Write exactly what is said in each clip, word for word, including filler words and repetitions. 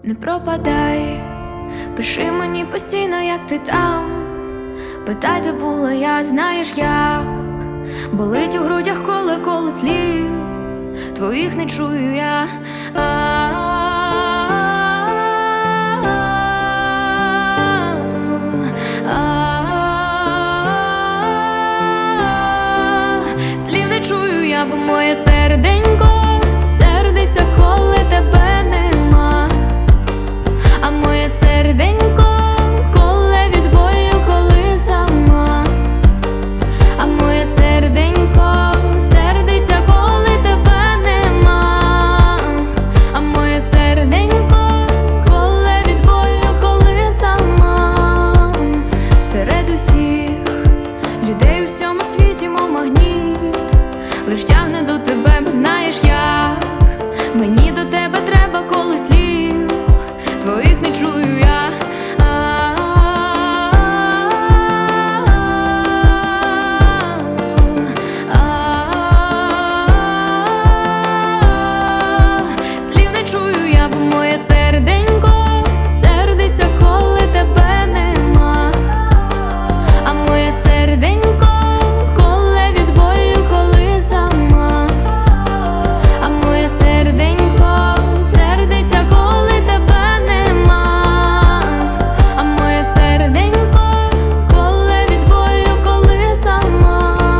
Не пропадай, пиши мені постійно, як ти там. Питай, де була я, знаєш як. Болить у грудях, коли коли слів твоїх не чую я. Слів не чую я, бо моє серденько сердиться, коли тебе нема. А моє серденько коле від болю, коли сама. А моє серденько сердиться, коли тебе нема. А моє серденько коле від болю, коли сама. Серед усіх людей у всьому світі, мов магніт, лиш тягне до тебе, бо знаєш як. Мені до тебе треба, коли слів твоїх не чую я. Слів не чую я, бо моє серденько сердиться, коли тебе нема. А моє серденько коле від болю, коли сама. А моє серденько сердиться, коли тебе нема. А моє серденько коле від болю, коли сама.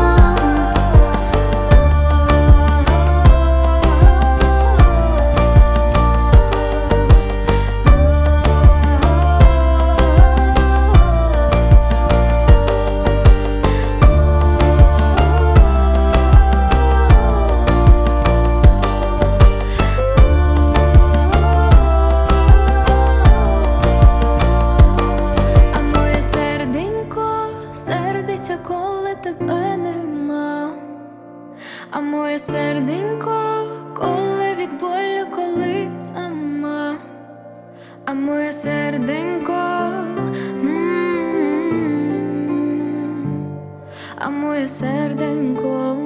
Сердиться, коли тебе нема. А моє серденько коле від болю, коли сама. А моє серденько, м-м-м. А моє серденько.